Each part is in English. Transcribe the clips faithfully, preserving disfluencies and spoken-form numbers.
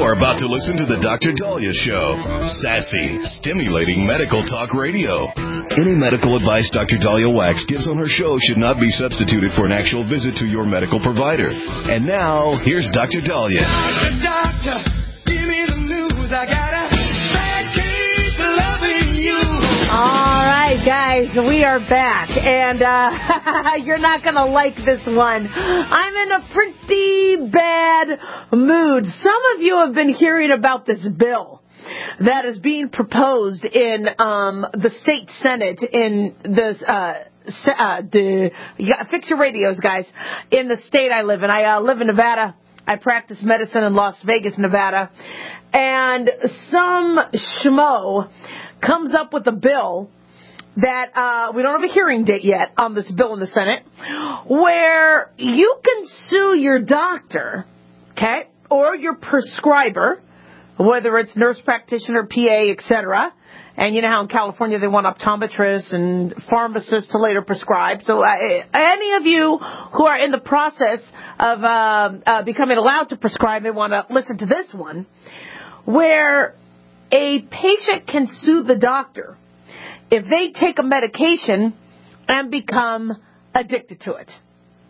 are about to listen to the Doctor Daliah Show. Sassy, stimulating medical talk radio. Any medical advice Doctor Daliah Wax gives on her show should not be substituted for an actual visit to your medical provider. And now, here's Doctor Daliah. Doctor, give me the news. I gotta keep loving you. All right, guys, we are back, and uh, you're not going to like this one. I'm in a pretty bad mood. Some of you have been hearing about this bill that is being proposed in um, the state Senate in the uh, uh, the yeah, fix your radios, guys. In the state I live in, I uh, live in Nevada. I practice medicine in Las Vegas, Nevada, and some schmo comes up with a bill that uh, we don't have a hearing date yet on this bill in the Senate, where you can sue your doctor, okay, or your prescriber, whether it's nurse practitioner, P A, et cetera. And you know how in California they want optometrists and pharmacists to later prescribe. So uh, any of you who are in the process of uh, uh, becoming allowed to prescribe may want to listen to this one, where a patient can sue the doctor if they take a medication and become addicted to it.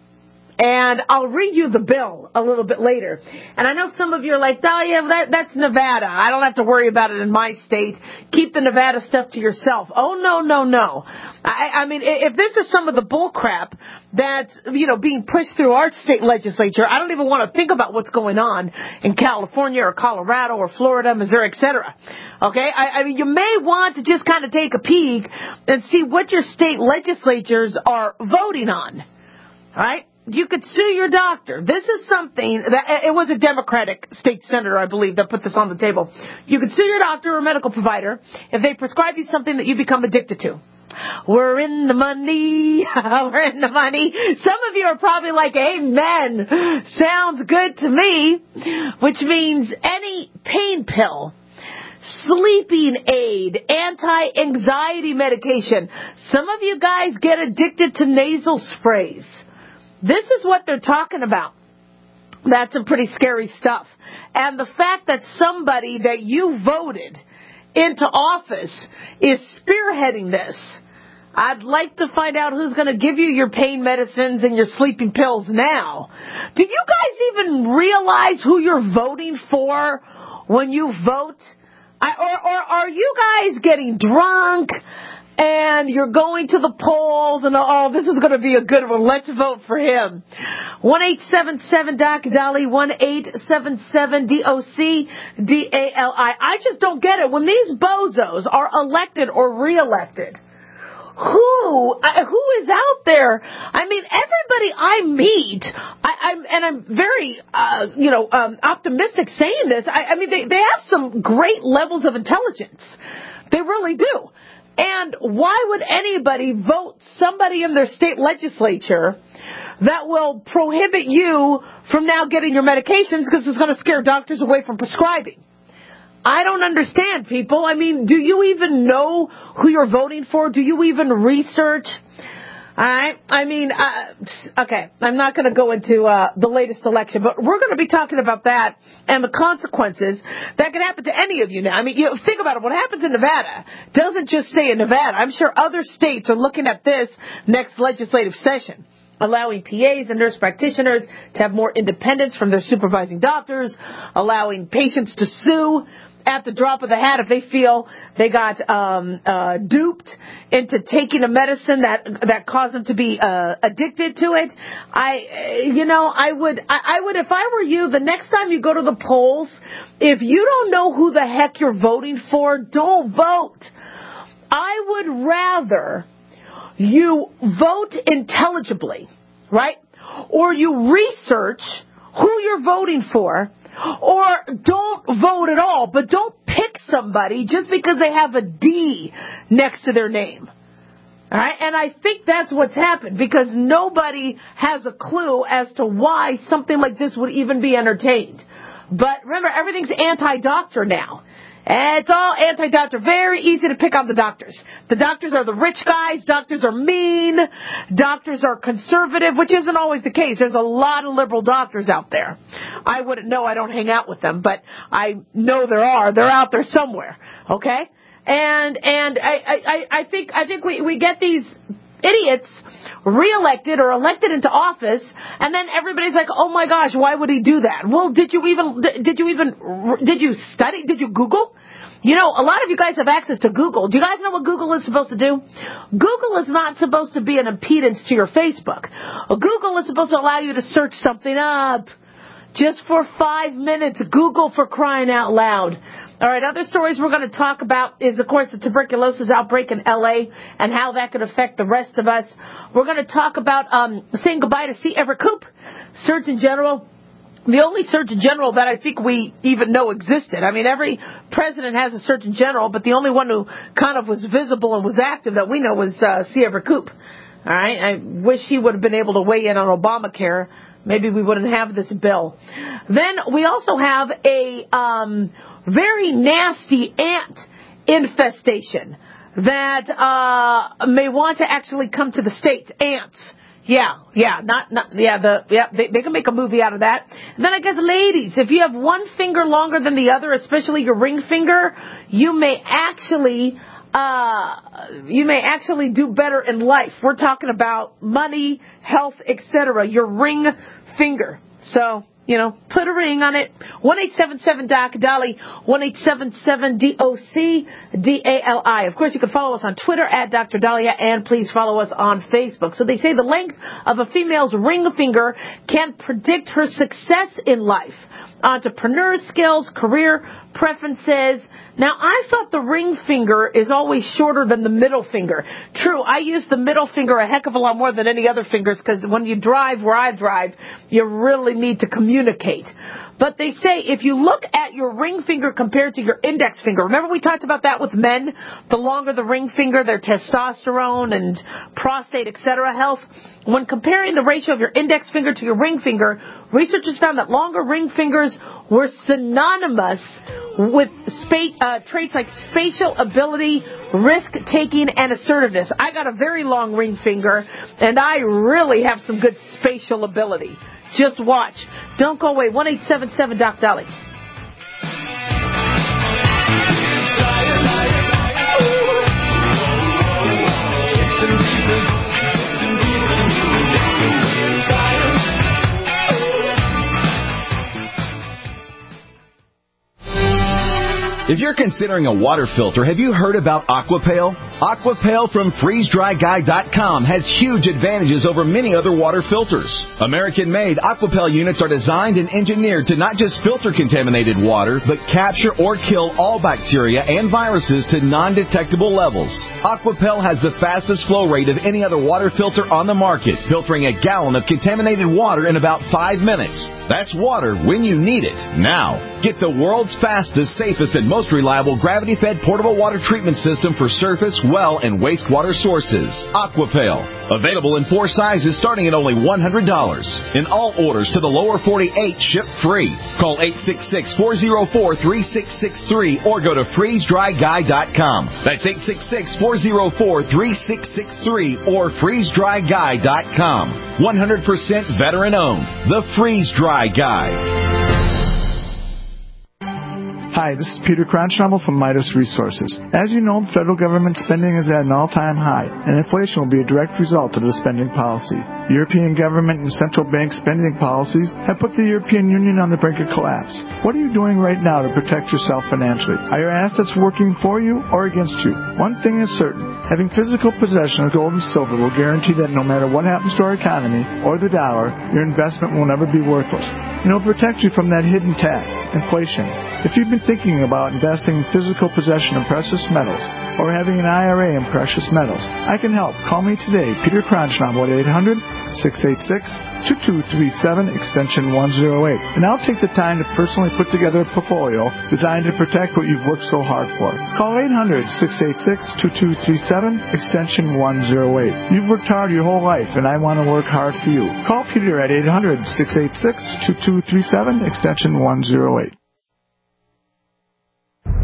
And I'll read you the bill a little bit later. And I know some of you are like, oh, yeah, that, that's Nevada. I don't have to worry about it in my state. Keep the Nevada stuff to yourself. Oh, no, no, no. I, I mean, if this is some of the bull crap that's, you know, being pushed through our state legislature, I don't even want to think about what's going on in California or Colorado or Florida, Missouri, et cetera. Okay? I, I mean, you may want to just kind of take a peek and see what your state legislatures are voting on. All right? You could sue your doctor. This is something that, it was a Democratic state senator, I believe, that put this on the table. You could sue your doctor or medical provider if they prescribe you something that you become addicted to. We're in the money. We're in the money. Some of you are probably like, amen. Sounds good to me. Which means any pain pill, sleeping aid, anti-anxiety medication. Some of you guys get addicted to nasal sprays. This is what they're talking about. That's some pretty scary stuff. And the fact that somebody that you voted into office is spearheading this. I'd like to find out who's going to give you your pain medicines and your sleeping pills now. Do you guys even realize who you're voting for when you vote? I, or, or are you guys getting drunk and you're going to the polls and, oh, this is going to be a good one. Let's vote for him. one eight seven seven D O C D A L I, one eight seven seven D O C D A L I. I just don't get it. When these bozos are elected or reelected, who uh, who is out there? I mean, everybody I meet, I, I'm, and I'm very, uh, you know, um, optimistic saying this. I, I mean, they, they have some great levels of intelligence. They really do. And why would anybody vote somebody in their state legislature that will prohibit you from now getting your medications because it's going to scare doctors away from prescribing? I don't understand, people. I mean, do you even know who you're voting for? Do you even research? All right. I mean, uh, okay, I'm not going to go into uh, the latest election, but we're going to be talking about that and the consequences that can happen to any of you now. I mean, you know, think about it. What happens in Nevada doesn't just stay in Nevada. I'm sure other states are looking at this next legislative session, allowing P As and nurse practitioners to have more independence from their supervising doctors, allowing patients to sue at the drop of the hat if they feel they got um, uh, duped into taking a medicine that that caused them to be uh, addicted to it. I, you know, I would, I, I would, if I were you, the next time you go to the polls, if you don't know who the heck you're voting for, don't vote. I would rather you vote intelligibly, right? Or you research who you're voting for. Or don't vote at all, but don't pick somebody just because they have a D next to their name. All right? And I think that's what's happened because nobody has a clue as to why something like this would even be entertained. But remember, everything's anti-doctor now. It's all anti-doctor. Very easy to pick on the doctors. The doctors are the rich guys. Doctors are mean. Doctors are conservative, which isn't always the case. There's a lot of liberal doctors out there. I wouldn't know. I don't hang out with them, but I know there are. They're out there somewhere. Okay? And and I I, I think I think we, we get these idiots reelected or elected into office, and then everybody's like, "Oh my gosh, why would he do that?" Well, did you even did you even did you study? Did you Google? You know, a lot of you guys have access to Google. Do you guys know what Google is supposed to do? Google is not supposed to be an impedance to your Facebook. Google is supposed to allow you to search something up just for five minutes. Google, for crying out loud. All right, other stories we're going to talk about is, of course, the tuberculosis outbreak in L A and how that could affect the rest of us. We're going to talk about um, saying goodbye to C. Everett Koop, Surgeon General, the only Surgeon General that I think we even know existed. I mean, every president has a Surgeon General, but the only one who kind of was visible and was active that we know was uh, C. Everett Koop. All right, I wish he would have been able to weigh in on Obamacare. Maybe we wouldn't have this bill. Then we also have a um, very nasty ant infestation that uh, may want to actually come to the States. Ants. Yeah, yeah, not, not, yeah, the, yeah, they, they can make a movie out of that. And then I guess, ladies, if you have one finger longer than the other, especially your ring finger, you may actually, uh, you may actually do better in life. We're talking about money, health, et cetera. Your ring finger. So, you know, put a ring on it. one eight seven seven D O C Dolly, one eight seven seven D O C D A L I. Of course, you can follow us on Twitter at Doctor Dahlia, and please follow us on Facebook. So they say the length of a female's ring finger can predict her success in life, entrepreneur skills, career preferences. Now, I thought the ring finger is always shorter than the middle finger. True, I use the middle finger a heck of a lot more than any other fingers because when you drive where I drive, you really need to communicate. But they say if you look at your ring finger compared to your index finger, remember we talked about that with men? The longer the ring finger, their testosterone and prostate, et cetera health. When comparing the ratio of your index finger to your ring finger, researchers found that longer ring fingers were synonymous with spa- uh, traits like spatial ability, risk-taking, and assertiveness. I got a very long ring finger, and I really have some good spatial ability. Just watch. Don't go away. one eight seven seven D O C Dolly. If you're considering a water filter, have you heard about Aquapale? Aquapale from freeze dry guy dot com has huge advantages over many other water filters. American-made Aquapale units are designed and engineered to not just filter contaminated water, but capture or kill all bacteria and viruses to non-detectable levels. Aquapale has the fastest flow rate of any other water filter on the market, filtering a gallon of contaminated water in about five minutes. That's water when you need it, now. Get the world's fastest, safest, and most reliable gravity-fed portable water treatment system for surface, well, and wastewater sources. Aquapale. Available in four sizes starting at only one hundred dollars. In all orders to the lower forty-eight, ship free. Call eight six six, four oh four, three six six three or go to freeze dry guy dot com. That's eight six six, four oh four, three six six three or freeze dry guy dot com. one hundred percent veteran-owned. The Freeze Dry Guy. Hi, this is Peter Cronschnabel from Midas Resources. As you know, federal government spending is at an all-time high, and inflation will be a direct result of the spending policy. European government and central bank spending policies have put the European Union on the brink of collapse. What are you doing right now to protect yourself financially? Are your assets working for you or against you? One thing is certain. Having physical possession of gold and silver will guarantee that no matter what happens to our economy or the dollar, your investment will never be worthless. And it'll protect you from that hidden tax, inflation. If you've been thinking about investing in physical possession of precious metals or having an I R A in precious metals, I can help. Call me today, Peter Cronschnabel at eight hundred, six eight six, two two three seven, extension one oh eight. And I'll take the time to personally put together a portfolio designed to protect what you've worked so hard for. Call eight hundred, six eight six, two two three seven, extension one oh eight. You've worked hard your whole life, and I want to work hard for you. Call Peter at eight hundred, six eight six, two two three seven, extension one oh eight.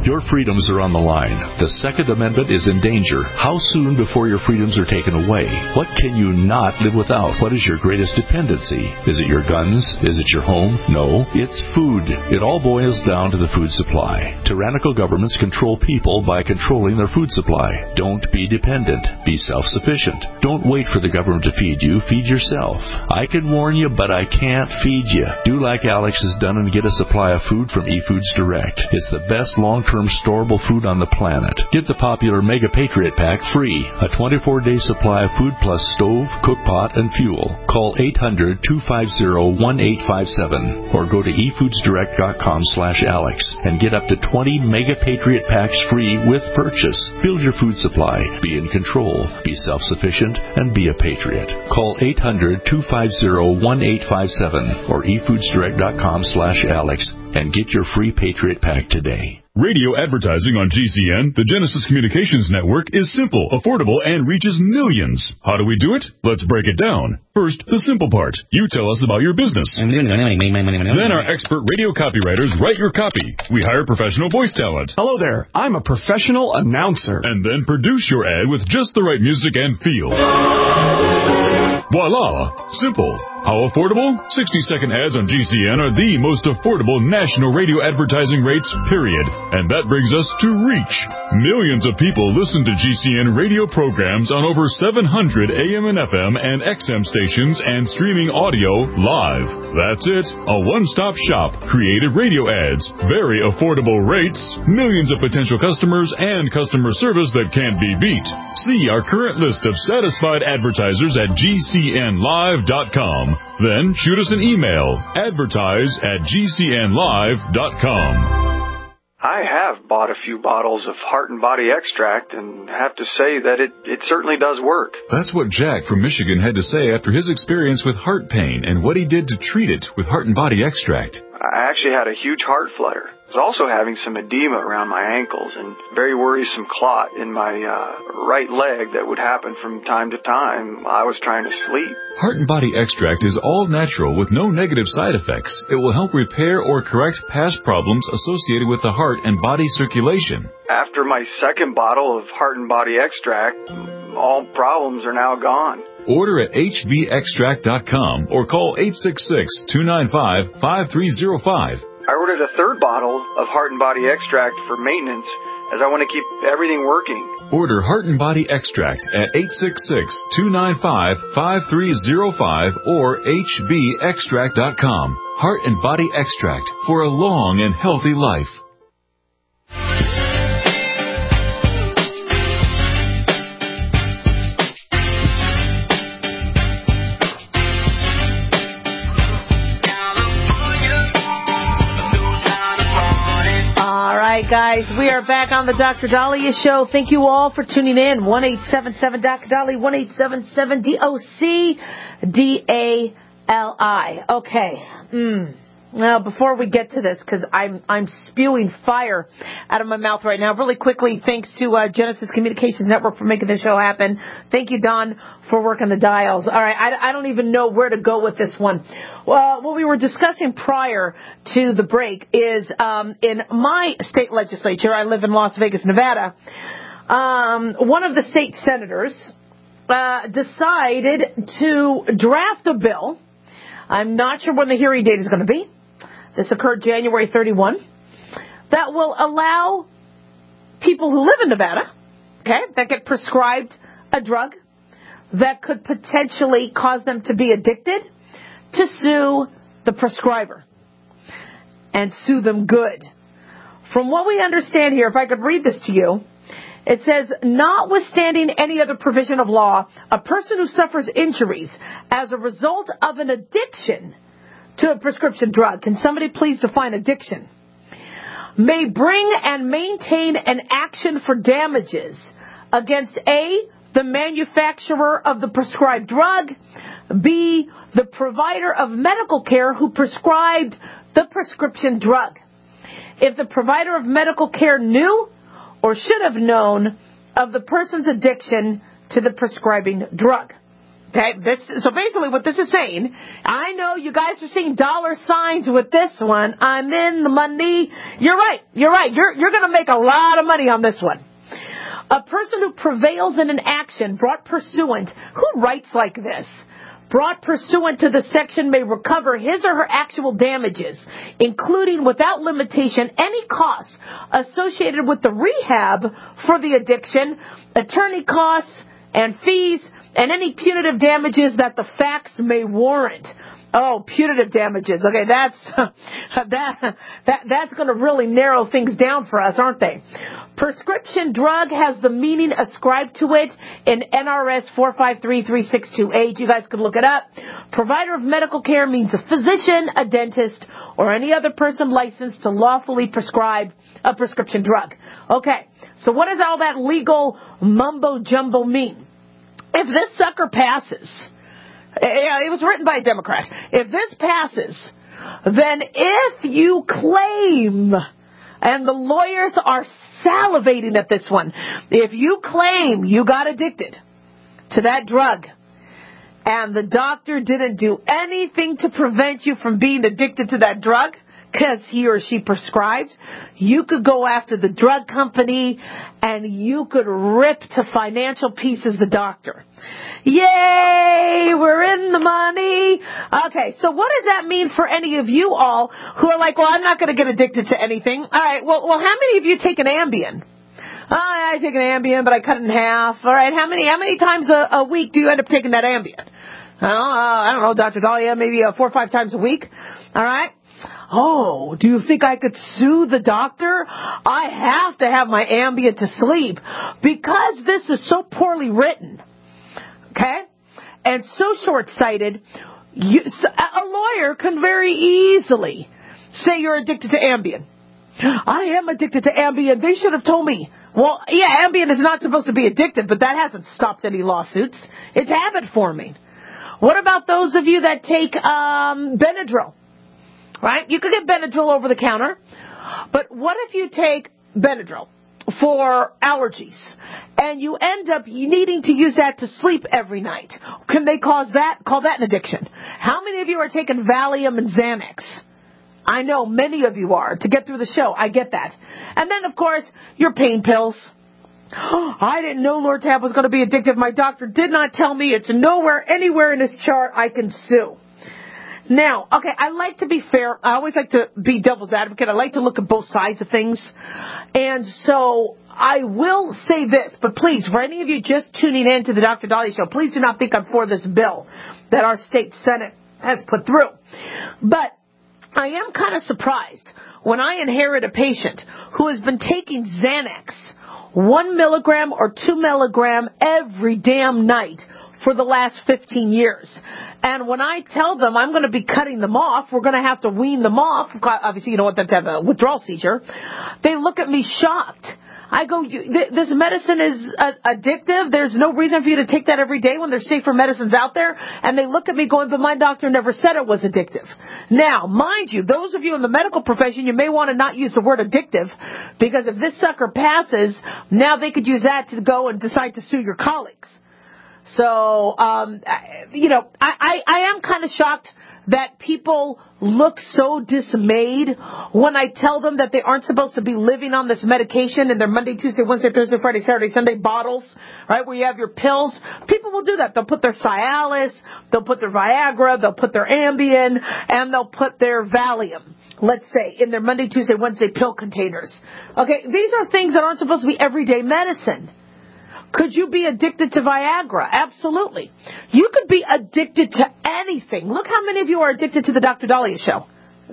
Your freedoms are on the line. The Second Amendment is in danger. How soon before your freedoms are taken away? What can you not live without? What is your greatest dependency? Is it your guns? Is it your home? No, it's food. It all boils down to the food supply. Tyrannical governments control people by controlling their food supply. Don't be dependent. Be self-sufficient. Don't wait for the government to feed you. Feed yourself. I can warn you, but I can't feed you. Do like Alex has done and get a supply of food from eFoods Direct. It's the best long-term storable food on the planet. Get the popular Mega Patriot Pack free. A twenty-four day supply of food plus stove, cook pot, and fuel. Call eight hundred, two five zero, one eight five seven or go to e foods direct dot com slash alex and get up to twenty Mega Patriot Packs free with purchase. Build your food supply. Be in control. Be self-sufficient and be a patriot. Call eight hundred, two five zero, one eight five seven or e foods direct dot com slash alex and get your free Patriot Pack today. Radio advertising on G C N, the Genesis Communications Network, is simple, affordable, and reaches millions. How do we do it? Let's break it down. First, the simple part. You tell us about your business. Then our expert radio copywriters write your copy. We hire professional voice talent. Hello there. I'm a professional announcer. And then produce your ad with just the right music and feel. Voila! Simple. How affordable? sixty second ads on G C N are the most affordable national radio advertising rates, period. And that brings us to reach. Millions of people listen to G C N radio programs on over seven hundred A M and F M and X M stations and streaming audio live. That's it. A one-stop shop. Creative radio ads. Very affordable rates. Millions of potential customers and customer service that can't be beat. See our current list of satisfied advertisers at G C N live dot com. Then shoot us an email. Advertise at G C N live dot com. I have bought a few bottles of Heart and Body Extract and have to say that it, it certainly does work. That's what Jack from Michigan had to say after his experience with heart pain and what he did to treat it with Heart and Body Extract. I actually had a huge heart flutter. I was also having some edema around my ankles and very worrisome clot in my uh, right leg that would happen from time to time. I was trying to sleep. Heart and Body Extract is all natural with no negative side effects. It will help repair or correct past problems associated with the heart and body circulation. After my second bottle of Heart and Body Extract, all problems are now gone. Order at H B extract dot com or call eight six six, two nine five, five three zero five. I ordered a third bottle of Heart and Body Extract for maintenance as I want to keep everything working. Order Heart and Body Extract at eight six six, two nine five, five three zero five or H B extract dot com. Heart and Body Extract for a long and healthy life. Guys, we are back on the Doctor Dahlia Show. Thank you all for tuning in. one eight seven seven Doctor Dahlia, one eight seven seven D O C D A L I. Okay. Mm. Now, before we get to this, because I'm I'm spewing fire out of my mouth right now, really quickly, thanks to uh, Genesis Communications Network for making this show happen. Thank you, Don, for working the dials. All right, I, I don't even know where to go with this one. Well, what we were discussing prior to the break is um, in my state legislature, I live in Las Vegas, Nevada, um, one of the state senators uh, decided to draft a bill. I'm not sure when the hearing date is going to be. This occurred January thirty-first, that will allow people who live in Nevada, okay, that get prescribed a drug that could potentially cause them to be addicted to sue the prescriber and sue them good. From what we understand here, if I could read this to you, it says, notwithstanding any other provision of law, a person who suffers injuries as a result of an addiction to a prescription drug, can somebody please define addiction, may bring and maintain an action for damages against A, the manufacturer of the prescribed drug, B, the provider of medical care who prescribed the prescription drug. If the provider of medical care knew or should have known of the person's addiction to the prescribing drug. Okay, this, so basically what this is saying, I know you guys are seeing dollar signs with this one. I'm in the money. You're right. You're right. You're, you're going to make a lot of money on this one. A person who prevails in an action brought pursuant. Who writes like this? Brought pursuant to the section may recover his or her actual damages, including without limitation any costs associated with the rehab for the addiction, attorney costs and fees, and any punitive damages that the facts may warrant. Oh, punitive damages. Okay, that's that that that's going to really narrow things down for us, aren't they? Prescription drug has the meaning ascribed to it in N R S four five three three six two eight. You guys can look it up. Provider of medical care means a physician, a dentist, or any other person licensed to lawfully prescribe a prescription drug. Okay, so what does all that legal mumbo jumbo mean? If this sucker passes, it was written by a Democrat. If this passes, then if you claim, and the lawyers are salivating at this one, if you claim you got addicted to that drug and the doctor didn't do anything to prevent you from being addicted to that drug because he or she prescribed, you could go after the drug company and you could rip to financial pieces the doctor. Yay! We're in the money. Okay, so what does that mean for any of you all who are like, well, I'm not going to get addicted to anything? All right, well, well, how many of you take an Ambien? Oh, I take an Ambien, but I cut it in half. All right, how many how many times a, a week do you end up taking that Ambien? Oh, uh, I don't know, Doctor Dahlia, maybe uh, four or five times a week. All right. Oh, do you think I could sue the doctor? I have to have my Ambien to sleep because this is so poorly written. Okay? And so short-sighted, you, a lawyer can very easily say you're addicted to Ambien. I am addicted to Ambien. They should have told me. Well, yeah, Ambien is not supposed to be addictive, but that hasn't stopped any lawsuits. It's habit forming. What about those of you that take um, Benadryl? Right? You could get Benadryl over the counter, but what if you take Benadryl for allergies and you end up needing to use that to sleep every night? Can they cause that, call that an addiction? How many of you are taking Valium and Xanax? I know many of you are to get through the show. I get that. And then, of course, your pain pills. I didn't know Lortab was going to be addictive. My doctor did not tell me. It's nowhere, anywhere in his chart I can sue. Now, okay, I like to be fair. I always like to be devil's advocate. I like to look at both sides of things. And so I will say this, but please, for any of you just tuning in to the Doctor Dahlia Show, please do not think I'm for this bill that our state Senate has put through. But I am kind of surprised when I inherit a patient who has been taking Xanax, one milligram or two milligram every damn night for the last fifteen years. And when I tell them I'm going to be cutting them off, we're going to have to wean them off. Obviously, you don't want them to have a withdrawal seizure. They look at me shocked. I go, this medicine is addictive. There's no reason for you to take that every day when there's safer medicines out there. And they look at me going, but my doctor never said it was addictive. Now, mind you, those of you in the medical profession, you may want to not use the word addictive, because if this sucker passes, now they could use that to go and decide to sue your colleagues. So, um, you know, I, I, I am kind of shocked that people look so dismayed when I tell them that they aren't supposed to be living on this medication in their Monday, Tuesday, Wednesday, Thursday, Friday, Saturday, Sunday bottles, right, where you have your pills. People will do that. They'll put their Cialis, they'll put their Viagra, they'll put their Ambien, and they'll put their Valium, let's say, in their Monday, Tuesday, Wednesday pill containers. Okay, these are things that aren't supposed to be everyday medicine. Could you be addicted to Viagra? Absolutely. You could be addicted to anything. Look how many of you are addicted to the Doctor Dahlia Show.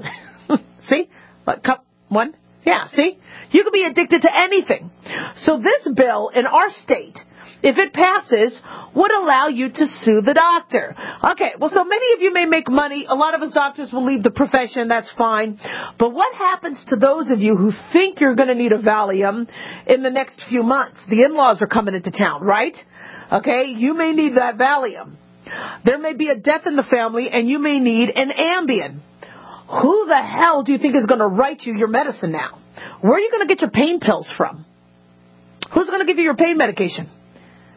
See? What, cup one? Yeah, see? You could be addicted to anything. So this bill in our state, if it passes, would allow you to sue the doctor. Okay, well, so many of you may make money. A lot of us doctors will leave the profession. That's fine. But what happens to those of you who think you're going to need a Valium in the next few months? The in-laws are coming into town, right? Okay, you may need that Valium. There may be a death in the family, and you may need an Ambien. Who the hell do you think is going to write you your medicine now? Where are you going to get your pain pills from? Who's going to give you your pain medication?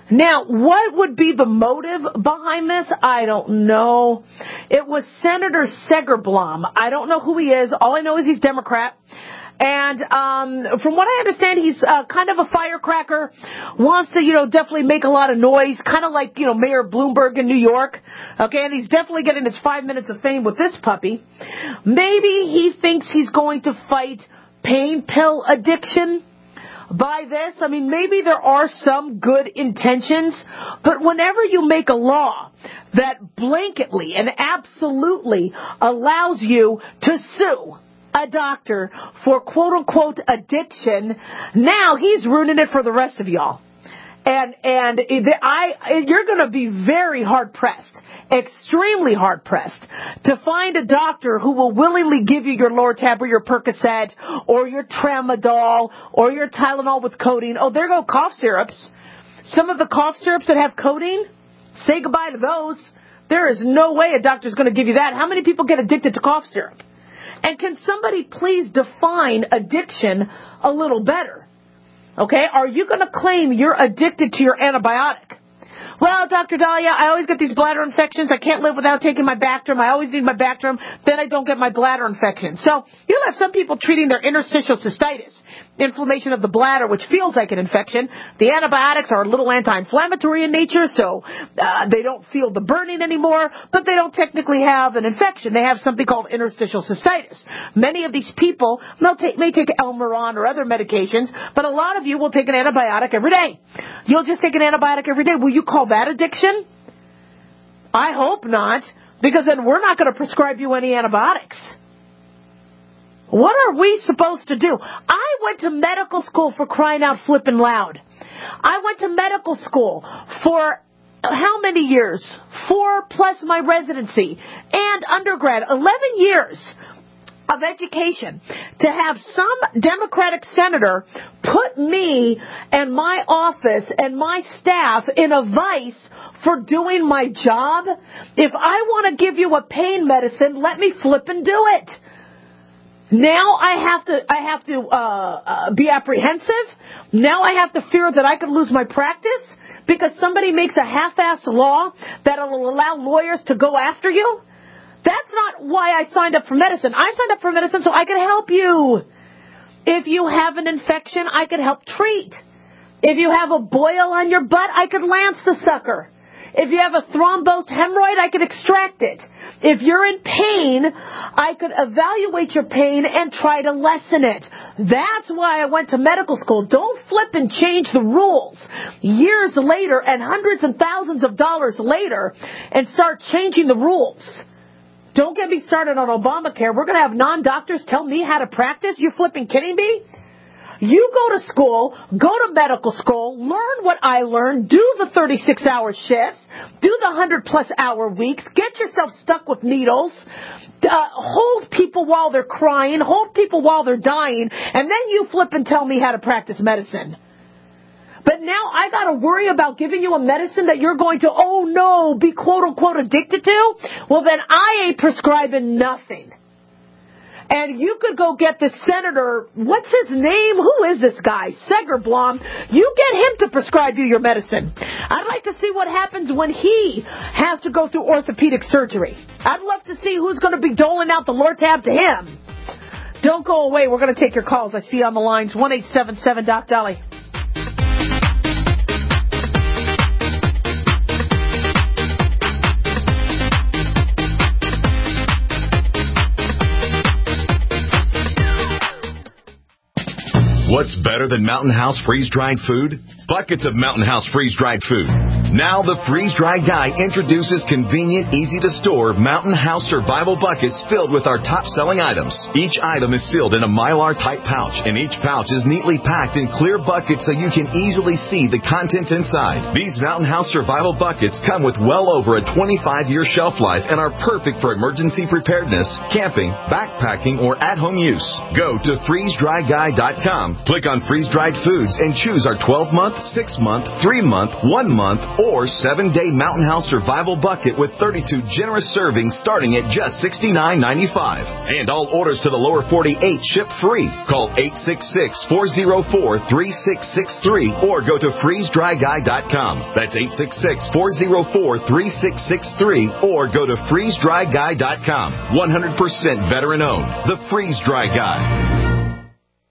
Now, what would be the motive behind this? I don't know. It was Senator Segerblom. I don't know who he is. All I know is he's Democrat. And um, from what I understand, he's uh, kind of a firecracker, wants to, you know, definitely make a lot of noise, kind of like, you know, Mayor Bloomberg in New York. Okay, and he's definitely getting his five minutes of fame with this puppy. Maybe he thinks he's going to fight pain pill addiction by this. I mean, maybe there are some good intentions, but whenever you make a law that blanketly and absolutely allows you to sue a doctor for quote-unquote addiction, now he's ruining it for the rest of y'all. And and I, you're going to be very hard-pressed, extremely hard-pressed, to find a doctor who will willingly give you your Lortab or your Percocet or your Tramadol or your Tylenol with codeine. Oh, there go cough syrups. Some of the cough syrups that have codeine, say goodbye to those. There is no way a doctor's going to give you that. How many people get addicted to cough syrup? And can somebody please define addiction a little better? Okay, are you going to claim you're addicted to your antibiotic? Well, Doctor Dahlia, I always get these bladder infections. I can't live without taking my Bactrim. I always need my Bactrim. Then I don't get my bladder infection. So you'll have some people treating their interstitial cystitis, inflammation of the bladder, which feels like an infection. The antibiotics are a little anti-inflammatory in nature, so uh, they don't feel the burning anymore, but they don't technically have an infection. They have something called interstitial cystitis. Many of these people may take, may take Elmeron or other medications, but a lot of you will take an antibiotic every day. You'll just take an antibiotic every day. Will you call that addiction? I hope not, because then we're not going to prescribe you any antibiotics. What are we supposed to do? I went to medical school for crying out flippin' loud. I went to medical school for how many years? Four plus my residency and undergrad. Eleven years of education to have some Democratic senator put me and my office and my staff in a vice for doing my job. If I want to give you a pain medicine, let me flip and do it. Now I have to I have to uh, uh, be apprehensive. Now I have to fear that I could lose my practice because somebody makes a half-assed law that will allow lawyers to go after you. That's not why I signed up for medicine. I signed up for medicine so I could help you. If you have an infection, I could help treat. If you have a boil on your butt, I could lance the sucker. If you have a thrombosed hemorrhoid, I could extract it. If you're in pain, I could evaluate your pain and try to lessen it. That's why I went to medical school. Don't flip and change the rules years later and hundreds and thousands of dollars later and start changing the rules. Don't get me started on Obamacare. We're going to have non-doctors tell me how to practice? You flipping kidding me? You go to school, go to medical school, learn what I learned, do the thirty-six hour shifts, do the one hundred plus hour weeks, get yourself stuck with needles, uh, hold people while they're crying, hold people while they're dying, and then you flip and tell me how to practice medicine. But now I got to worry about giving you a medicine that you're going to, oh no, be quote unquote addicted to? Well, then I ain't prescribing nothing. And you could go get the senator, what's his name? Who is this guy? Segerblom. You get him to prescribe you your medicine. I'd like to see what happens when he has to go through orthopedic surgery. I'd love to see who's going to be doling out the Lortab to him. Don't go away. We're going to take your calls. I see you on the lines. one eight seven seven Doc Dolly. What's better than Mountain House freeze-dried food? Buckets of Mountain House freeze-dried food. Now the freeze-dried guy introduces convenient, easy-to-store Mountain House survival buckets filled with our top-selling items. Each item is sealed in a Mylar-type pouch, and each pouch is neatly packed in clear buckets so you can easily see the contents inside. These Mountain House survival buckets come with well over a twenty-five year shelf life and are perfect for emergency preparedness, camping, backpacking, or at-home use. Go to freeze dry guy dot com. Click on freeze-dried foods and choose our twelve month, six month, three month, one month, or seven-day Mountain House Survival Bucket with thirty-two generous servings starting at just sixty-nine ninety-five. And all orders to the lower forty-eight ship free. Call eight six six, four oh four, three six six three or go to freeze dry guy dot com. That's eight six six, four oh four, three six six three or go to freeze dry guy dot com. one hundred percent veteran owned. The Freeze Dry Guy.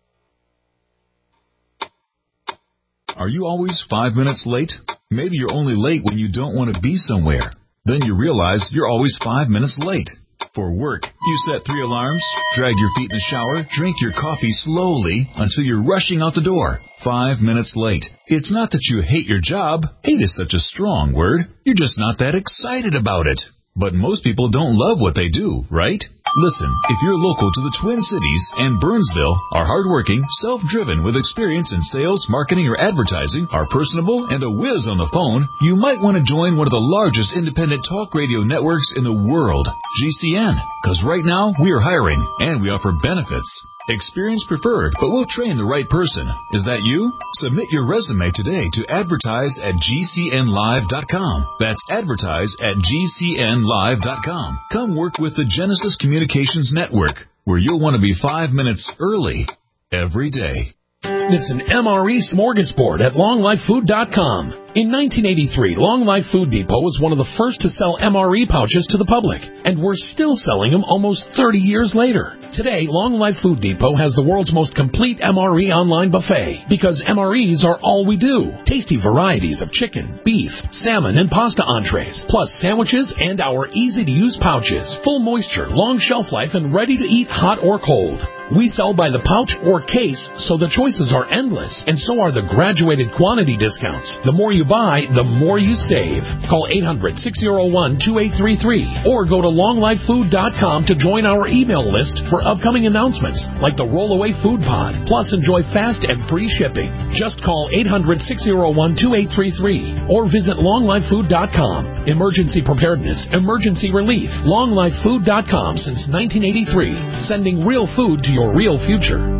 Are you always five minutes late? Maybe you're only late when you don't want to be somewhere. Then you realize you're always five minutes late. For work, you set three alarms, drag your feet in the shower, drink your coffee slowly until you're rushing out the door. Five minutes late. It's not that you hate your job. Hate is such a strong word. You're just not that excited about it. But most people don't love what they do, right? Listen, if you're local to the Twin Cities and Burnsville, are hardworking, self-driven with experience in sales, marketing, or advertising, are personable, and a whiz on the phone, you might want to join one of the largest independent talk radio networks in the world, G C N. Because right now, we are hiring, and we offer benefits. Experience preferred, but we'll train the right person. Is that you? Submit your resume today to advertise at G C N live dot com. That's advertise at G C N live dot com. Come work with the Genesis Communications Network, where you'll want to be five minutes early every day. It's an M R E smorgasbord at long life food dot com. In nineteen eighty-three, Long Life Food Depot was one of the first to sell M R E pouches to the public, and we're still selling them almost thirty years later. Today, Long Life Food Depot has the world's most complete M R E online buffet, because M R Es are all we do. Tasty varieties of chicken, beef, salmon, and pasta entrees, plus sandwiches and our easy-to-use pouches. Full moisture, long shelf life, and ready to eat hot or cold. We sell by the pouch or case, so the choices are endless, and so are the graduated quantity discounts. The more you buy, the more you save. Call eight hundred, six oh one, two eight three three or go to long life food dot com to join our email list for upcoming announcements like the Rollaway Food Pod. Plus, enjoy fast and free shipping. Just call eight hundred, six oh one, two eight three three or visit long life food dot com. Emergency preparedness, emergency relief. long life food dot com since nineteen eighty-three. Sending real food to your real future.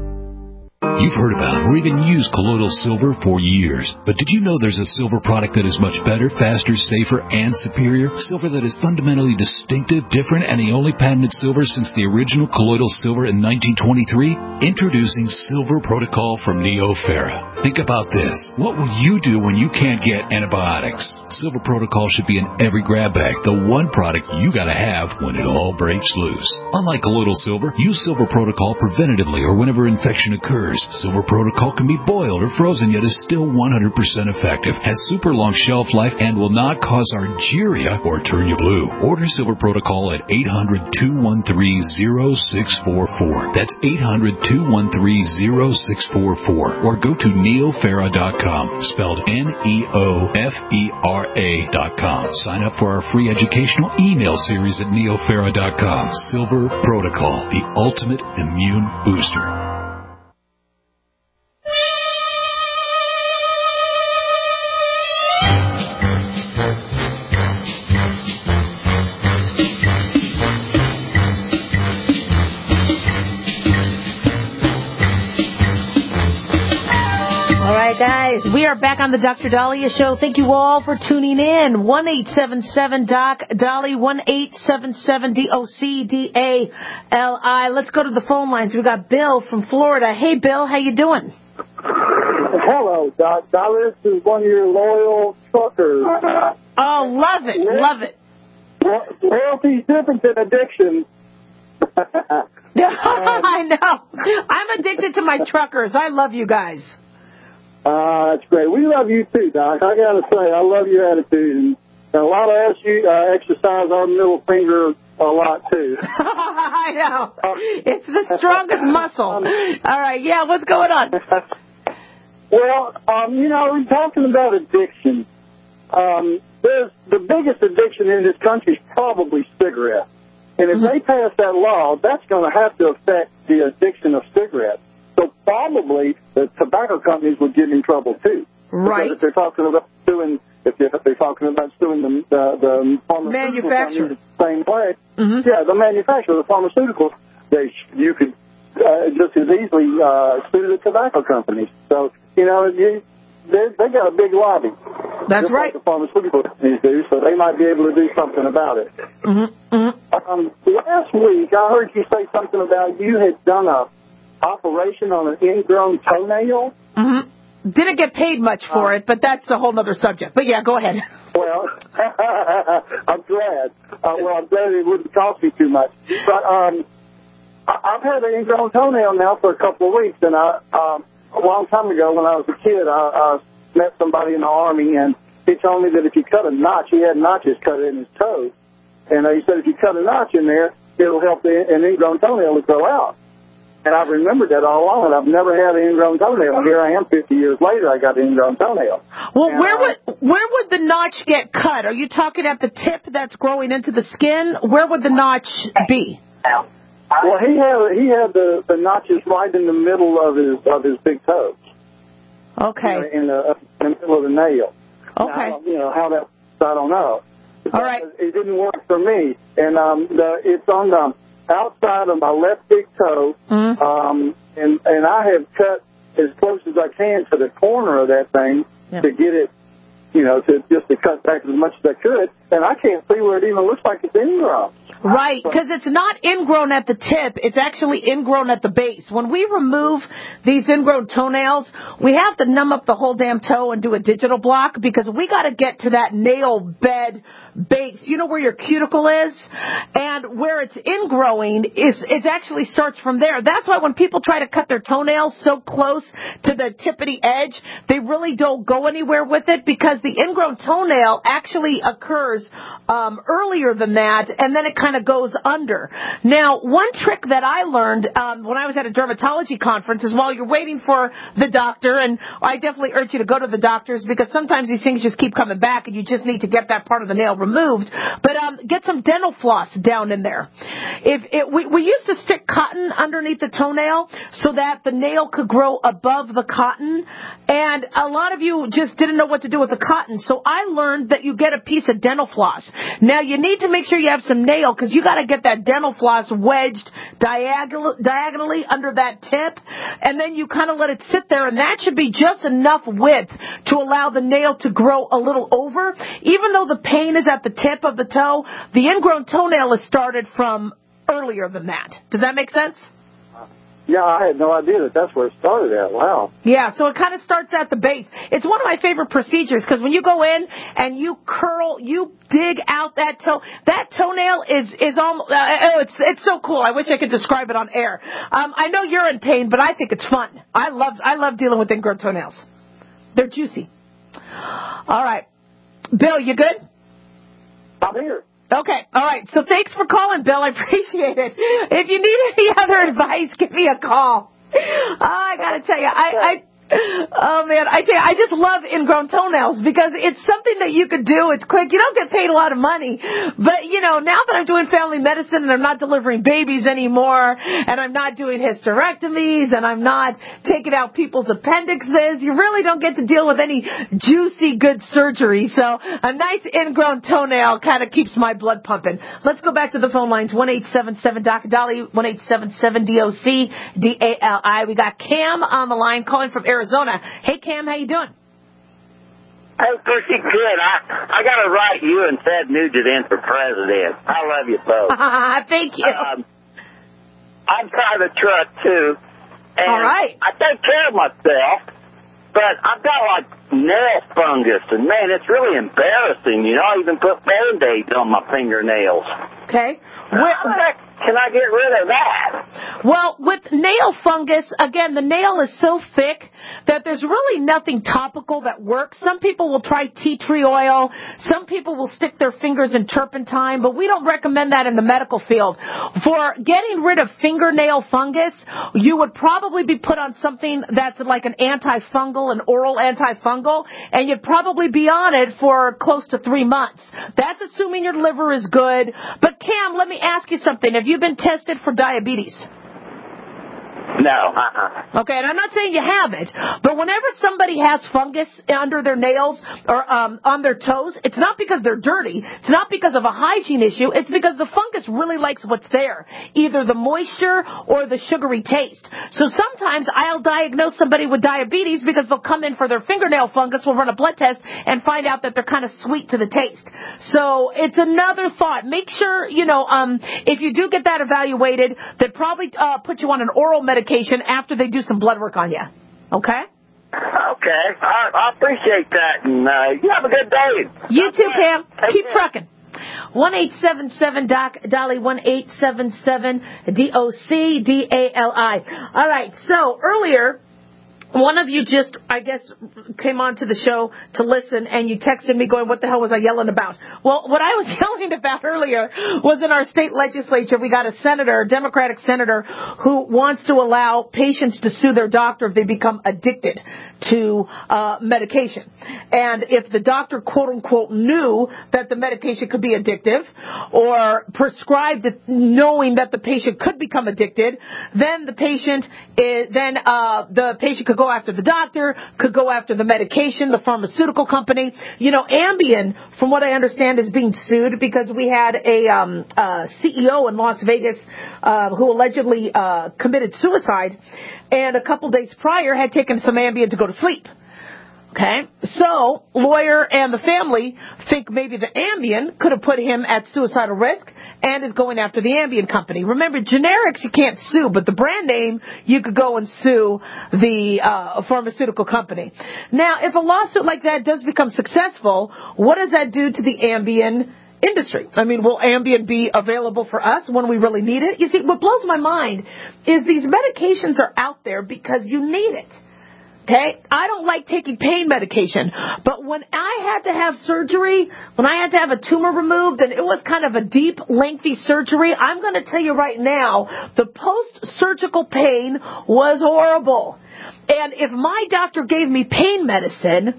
You've heard about or even used colloidal silver for years, but did you know there's a silver product that is much better, faster, safer, and superior? Silver that is fundamentally distinctive, different, and the only patented silver since the original colloidal silver in nineteen twenty-three? Introducing Silver Protocol from Neoferra. Think about this. What will you do when you can't get antibiotics? Silver Protocol should be in every grab bag, the one product you gotta have when it all breaks loose. Unlike colloidal silver, use Silver Protocol preventatively or whenever infection occurs. Silver Protocol can be boiled or frozen, yet is still one hundred percent effective, has super long shelf life, and will not cause argyria or turn you blue. Order Silver Protocol at eight hundred, two one three, oh six four four. That's eight hundred, two one three, oh six four four. Or go to neoferra dot com, spelled N E O F E R A dot com. Sign up for our free educational email series at neoferra dot com. Silver Protocol, the ultimate immune booster. Guys, we are back on the Doctor Dahlia Show. Thank you all for tuning in. one eight seven seven D O C D A L I, one eight seven seven D O C D A L I. Let's go to the phone lines. We've got Bill from Florida. Hey, Bill, how you doing? Hello, Doc. Dallas is one of your loyal truckers. Oh, love it, love it. Loyalty's different than addiction. I know. I'm addicted to my truckers. I love you guys. Uh, that's great. We love you too, Doc. I got to say, I love your attitude. And a lot of us you uh, exercise our middle finger a lot too. I know. It's the strongest muscle. All right, yeah, what's going on? Well, um, you know, we're talking about addiction. Um, there's the biggest addiction in this country is probably cigarettes. And if mm-hmm. they pass that law, that's going to have to affect the addiction of cigarettes. So probably the tobacco companies would get in trouble too. Right. Because if they're talking about suing, if they're, if they're talking about suing the the, the pharmaceutical companies the same way, mm-hmm. yeah, the manufacturer, the pharmaceuticals, they you could uh, just as easily uh, sue the tobacco companies. So you know, you, they they got a big lobby. That's just right. Like the pharmaceutical companies do, so they might be able to do something about it. Mm-hmm. Mm-hmm. Um, last week, I heard you say something about you had done a operation on an ingrown toenail. Mm-hmm. Didn't get paid much for uh, it, but that's a whole other subject. But yeah, go ahead. Well, I'm glad. Uh, well, I'm glad it wouldn't cost me too much. But um, I, I've had an ingrown toenail now for a couple of weeks, and I um, a long time ago when I was a kid, I, I met somebody in the Army, and he told me that if you cut a notch, he had notches cut in his toe, and uh, he said if you cut a notch in there, it'll help the, an ingrown toenail to grow out. And I've remembered that all along, and I've never had an ingrown toenail. And here I am fifty years later, I got an ingrown toenail. Well, and, where uh, would where would the notch get cut? Are you talking at the tip that's growing into the skin? Where would the notch be? Well, he had he had the, the notches right in the middle of his of his big toes. Okay. You know, in, the, in the middle of the nail. Okay. Now, you know how that I don't know. All right. It didn't work for me, and um, the, it's on the outside of my left big toe, mm-hmm. um, and and I have cut as close as I can to the corner of that thing yeah. to get it, you know, to just to cut back as much as I could, and I can't see where it even looks like it's ingrown. Right, because it's not ingrown at the tip. It's actually ingrown at the base. When we remove these ingrown toenails, we have to numb up the whole damn toe and do a digital block because we got to get to that nail bed base. You know where your cuticle is? And where it's ingrowing, is it actually starts from there. That's why when people try to cut their toenails so close to the tippity edge, they really don't go anywhere with it because the ingrown toenail actually occurs um, earlier than that, and then it kind of goes under. Now, one trick that I learned um, when I was at a dermatology conference is while you're waiting for the doctor, and I definitely urge you to go to the doctors because sometimes these things just keep coming back and you just need to get that part of the nail removed, but um, get some dental floss down in there. If it, we, we used to stick cotton underneath the toenail so that the nail could grow above the cotton, and a lot of you just didn't know what to do with the cotton, so I learned that you get a piece of dental floss. Now, you need to make sure you have some nail because you got to get that dental floss wedged diagonal, diagonally under that tip, and then you kind of let it sit there, and that should be just enough width to allow the nail to grow a little over. Even though the pain is at the tip of the toe, the ingrown toenail is started from earlier than that. Does that make sense? Yeah, I had no idea that that's where it started at. Wow. Yeah, so it kind of starts at the base. It's one of my favorite procedures because when you go in and you curl, you dig out that toe. That toenail is is almost. Uh, oh, it's it's so cool. I wish I could describe it on air. Um, I know you're in pain, but I think it's fun. I love I love dealing with ingrown toenails. They're juicy. All right, Bill, you good? I'm here. Okay, all right. So thanks for calling, Bill. I appreciate it. If you need any other advice, give me a call. Oh, I got to tell you, I, I Oh, man, I tell you, I just love ingrown toenails because it's something that you could do. It's quick. You don't get paid a lot of money. But, you know, now that I'm doing family medicine and I'm not delivering babies anymore and I'm not doing hysterectomies and I'm not taking out people's appendixes, you really don't get to deal with any juicy, good surgery. So a nice ingrown toenail kind of keeps my blood pumping. Let's go back to the phone lines, one eight seven seven D O C Dolly, one eight seven seven D O C D A L I. We got Cam on the line calling from Arizona. Arizona. Hey, Cam, how you doing? Hey, pretty good. I I got to write you and Ted Nugent in for president. I love you both. Thank you. Um, I'm driving a truck, too. And all right. I take care of myself, but I've got, like, nail fungus. And, man, it's really embarrassing. You know, I even put Band-Aids on my fingernails. Okay. Where, How the heck can I get rid of that? Well, with nail fungus, again, the nail is so thick that there's really nothing topical that works. Some people will try tea tree oil. Some people will stick their fingers in turpentine, but we don't recommend that in the medical field. For getting rid of fingernail fungus, you would probably be put on something that's like an antifungal, an oral antifungal, and you'd probably be on it for close to three months. That's assuming your liver is good. But, Cam, let me ask you something. Have you been tested for diabetes? No, uh-uh. Okay, and I'm not saying you haven't, but whenever somebody has fungus under their nails or um, on their toes, it's not because they're dirty. It's not because of a hygiene issue. It's because the fungus really likes what's there, either the moisture or the sugary taste. So sometimes I'll diagnose somebody with diabetes because they'll come in for their fingernail fungus, we'll run a blood test, and find out that they're kind of sweet to the taste. So it's another thought. Make sure, you know, um, if you do get that evaluated, that probably uh, put you on an oral medication after they do some blood work on you. Okay? Okay. I, I appreciate that, and uh, you have a good day. You too, Pam. Take Keep care. trucking. one eight seven seven D O C, Dolly, one eight seven seven D O C D A L I. All right, so earlier, one of you just, I guess, came onto the show to listen, and you texted me going, what the hell was I yelling about? Well, what I was yelling about earlier was in our state legislature, we got a senator, a Democratic senator, who wants to allow patients to sue their doctor if they become addicted to uh, medication. And if the doctor, quote-unquote, knew that the medication could be addictive or prescribed it knowing that the patient could become addicted, then the patient is, then uh, the patient could go after the doctor, could go after the medication, the pharmaceutical company. You know, Ambien, from what I understand, is being sued because we had a um, uh, C E O in Las Vegas uh, who allegedly uh, committed suicide, and a couple days prior had taken some Ambien to go to sleep. Okay, so lawyer and the family think maybe the Ambien could have put him at suicidal risk and is going after the Ambien company. Remember, generics you can't sue, but the brand name you could go and sue the uh, pharmaceutical company. Now, if a lawsuit like that does become successful, what does that do to the Ambien industry? I mean, will Ambien be available for us when we really need it? You see, what blows my mind is these medications are out there because you need it. Okay, I don't like taking pain medication, but when I had to have surgery, when I had to have a tumor removed, and it was kind of a deep, lengthy surgery, I'm going to tell you right now, the post-surgical pain was horrible. And if my doctor gave me pain medicine,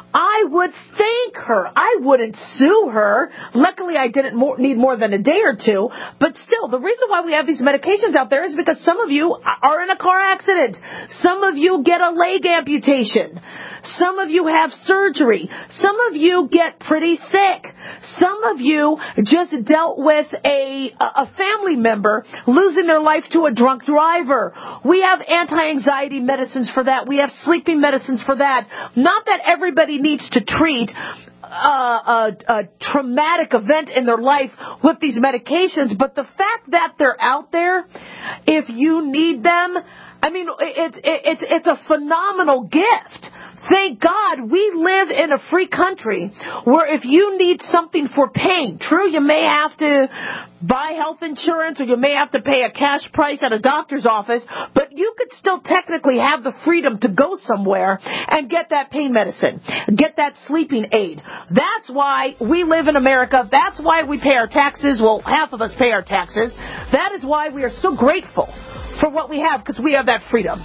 I would thank her. I wouldn't sue her. Luckily, I didn't more, need more than a day or two. But still, the reason why we have these medications out there is because some of you are in a car accident. Some of you get a leg amputation. Some of you have surgery. Some of you get pretty sick. Some of you just dealt with a, a family member losing their life to a drunk driver. We have anti-anxiety medicines for that. We have sleeping medicines for that. Not that everybody needs to treat uh, a, a traumatic event in their life with these medications, but the fact that they're out there, if you need them, I mean, it's it's it's a phenomenal gift. Thank God we live in a free country where if you need something for pain, true, you may have to buy health insurance or you may have to pay a cash price at a doctor's office, but you could still technically have the freedom to go somewhere and get that pain medicine, get that sleeping aid. That's why we live in America. That's why we pay our taxes. Well, half of us pay our taxes. That is why we are so grateful for what we have, because we have that freedom.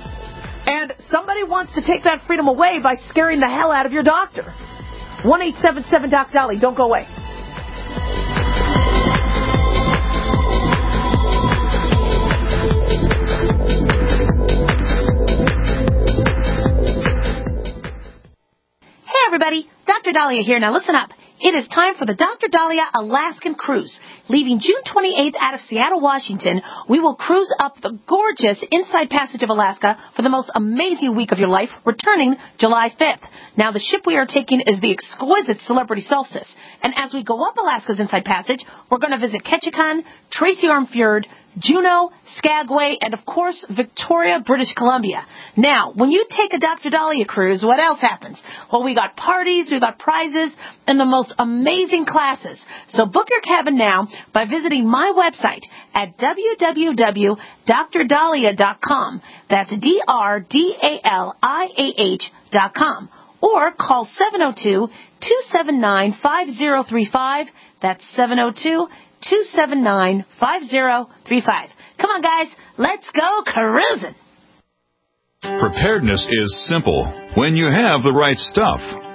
And somebody wants to take that freedom away by scaring the hell out of your doctor. one eight seven seven D O C Dolly. Don't go away. Hey, everybody. Doctor Dahlia here. Now, listen up. It is time for the Doctor Dahlia Alaskan Cruise. Leaving June twenty-eighth out of Seattle, Washington, we will cruise up the gorgeous Inside Passage of Alaska for the most amazing week of your life, returning July fifth. Now, the ship we are taking is the exquisite Celebrity Solstice. And as we go up Alaska's Inside Passage, we're going to visit Ketchikan, Tracy Arm Fjord, Juneau, Skagway, and of course, Victoria, British Columbia. Now, when you take a Doctor Dahlia cruise, what else happens? Well, we got parties, we got prizes, and the most amazing classes. So book your cabin now by visiting my website at w w w dot dr dahlia dot com. That's D R D A L I A H dot com. Or call seven oh two, two seven nine, five oh three five. That's seven oh two, two seven nine, five oh three five. Come on, guys. Let's go cruising. Preparedness is simple when you have the right stuff.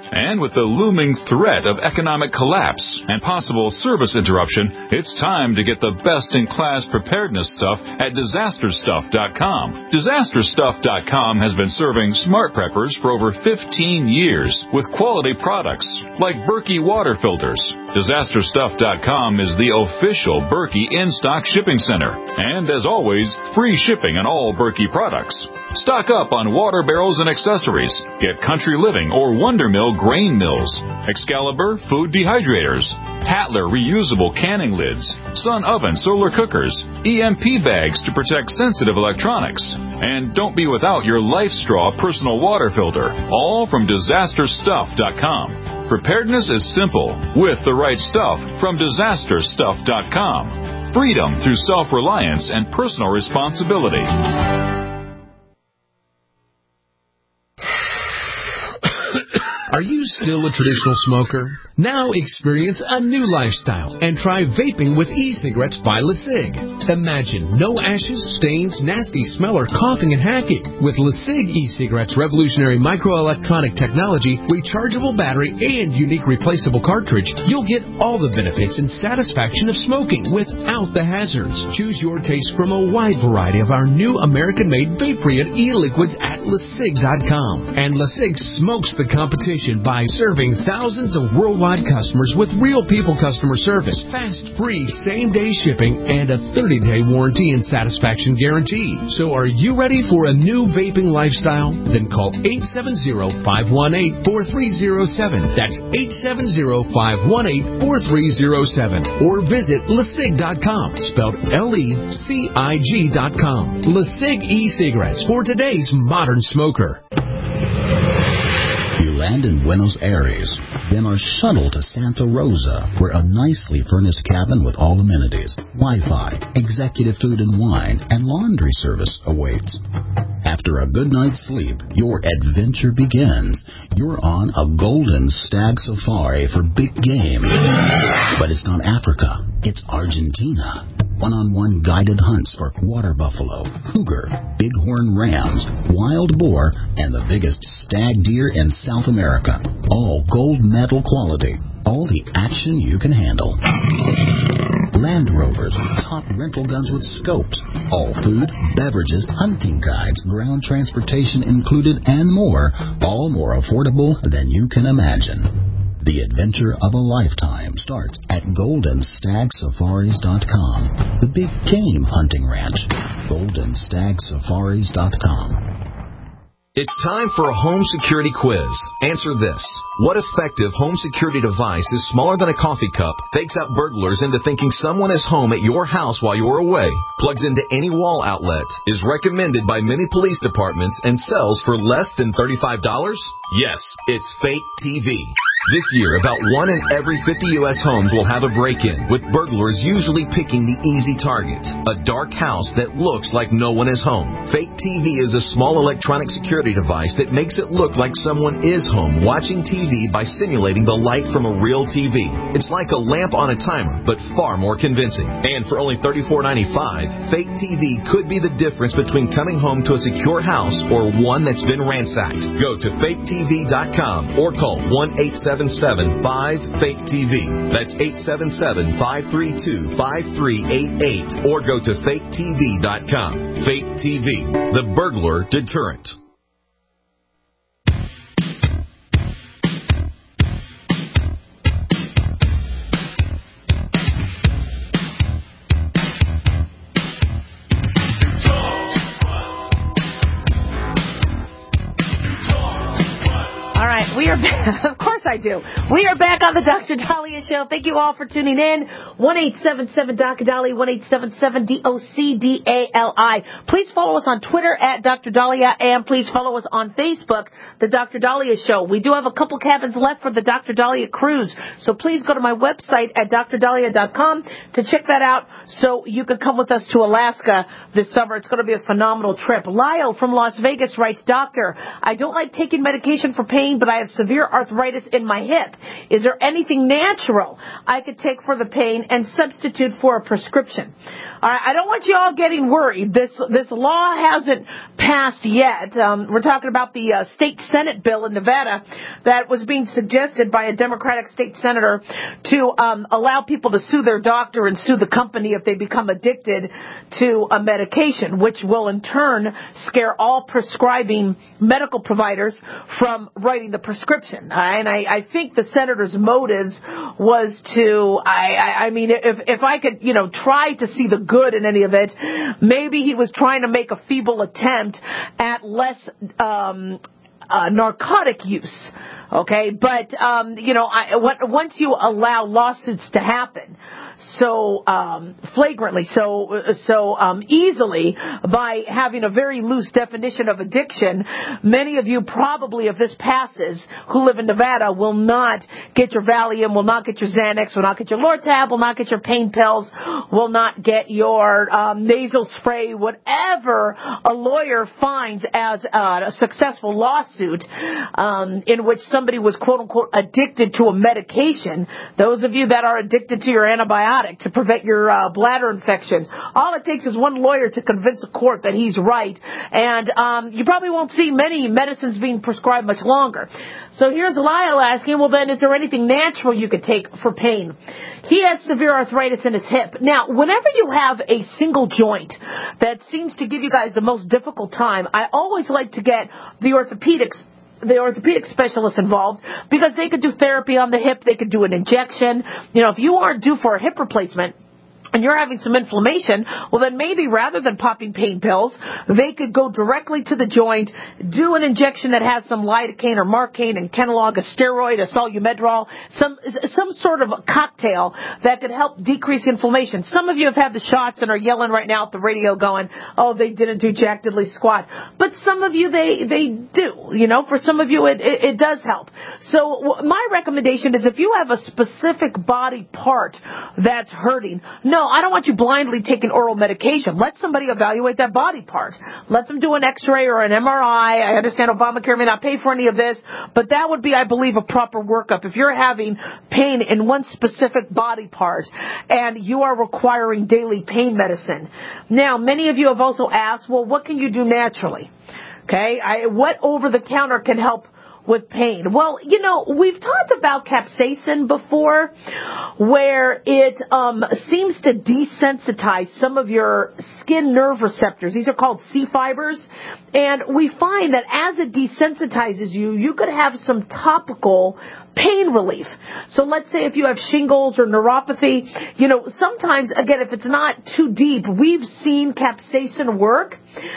And with the looming threat of economic collapse and possible service interruption, it's time to get the best-in-class preparedness stuff at disaster stuff dot com. disaster stuff dot com has been serving smart preppers for over fifteen years with quality products like Berkey water filters. disaster stuff dot com is the official Berkey in-stock shipping center. And as always, free shipping on all Berkey products. Stock up on water barrels and accessories. Get Country Living or Wonder Mill grain mills, Excalibur food dehydrators, Tatler reusable canning lids, Sun oven solar cookers, E M P bags to protect sensitive electronics. And don't be without your Life Straw personal water filter, all from disaster stuff dot com. Preparedness is simple with the right stuff from disaster stuff dot com. Freedom through self-reliance and personal responsibility. Are you still a traditional smoker? Now experience a new lifestyle and try vaping with e-cigarettes by LeSig. Imagine no ashes, stains, nasty smell, or coughing and hacking. With LeSig e-cigarettes' revolutionary microelectronic technology, rechargeable battery, and unique replaceable cartridge, you'll get all the benefits and satisfaction of smoking without the hazards. Choose your taste from a wide variety of our new American-made Vaporeon e-liquids at LeSig dot com. And LeSig smokes the competition by serving thousands of worldwide customers with real people customer service, fast, free, same-day shipping, and a thirty-day warranty and satisfaction guarantee. So are you ready for a new vaping lifestyle? Then call eight seven zero, five one eight, four three zero seven. That's eight seven zero, five one eight, four three zero seven. Or visit LeSig dot com, spelled L E C I G dot com. LeSig e-cigarettes for today's modern smoker. You land in Buenos Aires, then are shuttled to Santa Rosa, where a nicely furnished cabin with all amenities, Wi-Fi, executive food and wine, and laundry service awaits. After a good night's sleep, your adventure begins. You're on a golden stag safari for big game. But it's not Africa, it's Argentina. One-on-one guided hunts for water buffalo, cougar, bighorn rams, wild boar, and the biggest stag deer in South America. All gold medal quality. All the action you can handle. Land Rovers, top rental guns with scopes. All food, beverages, hunting guides, ground transportation included, and more. All more affordable than you can imagine. The adventure of a lifetime starts at golden stag safaris dot com. The big game hunting ranch. golden stag safaris dot com. It's time for a home security quiz. Answer this. What effective home security device is smaller than a coffee cup, fakes out burglars into thinking someone is home at your house while you're away, plugs into any wall outlet, is recommended by many police departments, and sells for less than thirty-five dollars? Yes, it's Fake T V. This year, about one in every fifty U S homes will have a break-in, with burglars usually picking the easy target, a dark house that looks like no one is home. Fake T V is a small electronic security device that makes it look like someone is home watching T V by simulating the light from a real T V. It's like a lamp on a timer, but far more convincing. And for only thirty-four ninety-five, Fake T V could be the difference between coming home to a secure house or one that's been ransacked. Go to fake T V dot com or call one eight seven seven, five, fake T V. That's eight seven seven, five three two, five three eight eight. Or go to fake T V dot com. Fake T V, the burglar deterrent. We are back. Of course I do. We are back on the Doctor Dahlia Show. Thank you all for tuning in. one eight seven seven D O C T Dahlia, one eight seven seven D O C D A L I. Please follow us on Twitter at Doctor Dahlia, and please follow us on Facebook, The Doctor Dahlia Show. We do have a couple cabins left for the Doctor Dahlia cruise, so please go to my website at dr dahlia dot com to check that out so you can come with us to Alaska this summer. It's going to be a phenomenal trip. Lyle from Las Vegas writes, Doctor, I don't like taking medication for pain, but I have severe arthritis in my hip. Is there anything natural I could take for the pain and substitute for a prescription? All right, I don't want you all getting worried. This this law hasn't passed yet. Um, we're talking about the uh, state Senate bill in Nevada that was being suggested by a Democratic state senator to um, allow people to sue their doctor and sue the company if they become addicted to a medication, which will in turn scare all prescribing medical providers from writing the prescription. Uh, and I, I think the senator's motives was to, I, I, I mean, if if I could, you know, try to see the good in any of it, maybe he was trying to make a feeble attempt at less um, uh, narcotic use. Okay, but um, you know, I, what, once you allow lawsuits to happen so um, flagrantly, so so um, easily, by having a very loose definition of addiction, many of you probably, if this passes, who live in Nevada, will not get your Valium, will not get your Xanax, will not get your Lortab, will not get your pain pills, will not get your um, nasal spray, whatever a lawyer finds as uh, a successful lawsuit um, in which somebody was quote unquote addicted to a medication. Those of you that are addicted to your antibiotics to prevent your uh, bladder infections, all it takes is one lawyer to convince a court that he's right, and um, you probably won't see many medicines being prescribed much longer. So here's Lyle asking, well then, is there anything natural you could take for pain? He has severe arthritis in his hip. Now, whenever you have a single joint that seems to give you guys the most difficult time, I always like to get the orthopedics the orthopedic specialists involved, because they could do therapy on the hip, they could do an injection. You know, if you aren't due for a hip replacement and you're having some inflammation, well then maybe rather than popping pain pills, they could go directly to the joint, do an injection that has some lidocaine or marcaine and Kenalog, a steroid, a Solumedrol, some some sort of a cocktail that could help decrease inflammation. Some of you have had the shots and are yelling right now at the radio going, oh, they didn't do Jack Diddley squat. But some of you, they, they do. You know, for some of you, it, it, it does help. So my recommendation is if you have a specific body part that's hurting, no, I don't want you blindly taking oral medication. Let somebody evaluate that body part. Let them do an x-ray or an M R I. I understand Obamacare may not pay for any of this, but that would be, I believe, a proper workup. If you're having pain in one specific body part and you are requiring daily pain medicine. Now, many of you have also asked, well, what can you do naturally? Okay, I, what over-the-counter can help with pain? Well, you know, we've talked about capsaicin before, where it um, seems to desensitize some of your skin nerve receptors. These are called C fibers. And we find that as it desensitizes you, you could have some topical pain relief. So let's say if you have shingles or neuropathy, you know, sometimes, again, if it's not too deep, we've seen capsaicin work.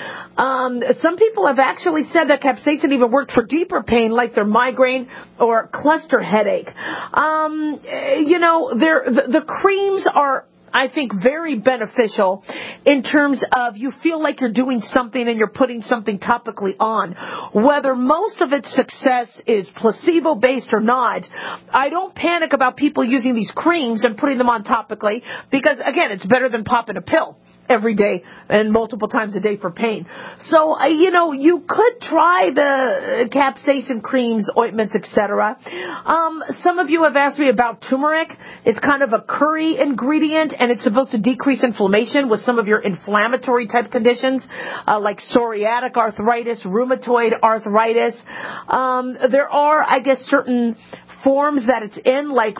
Um, some people have actually said that capsaicin even worked for deeper pain, like their migraine or cluster headache. Um, you know, the, the creams are, I think, very beneficial in terms of you feel like you're doing something and you're putting something topically on. Whether most of its success is placebo-based or not, I don't panic about people using these creams and putting them on topically because, again, it's better than popping a pill every day and multiple times a day for pain. So, uh, you know, you could try the capsaicin creams, ointments, et cetera. Um, some of you have asked me about turmeric. It's kind of a curry ingredient, and it's supposed to decrease inflammation with some of your inflammatory type conditions, uh, like psoriatic arthritis, rheumatoid arthritis. Um, there are, I guess, certain forms that it's in, like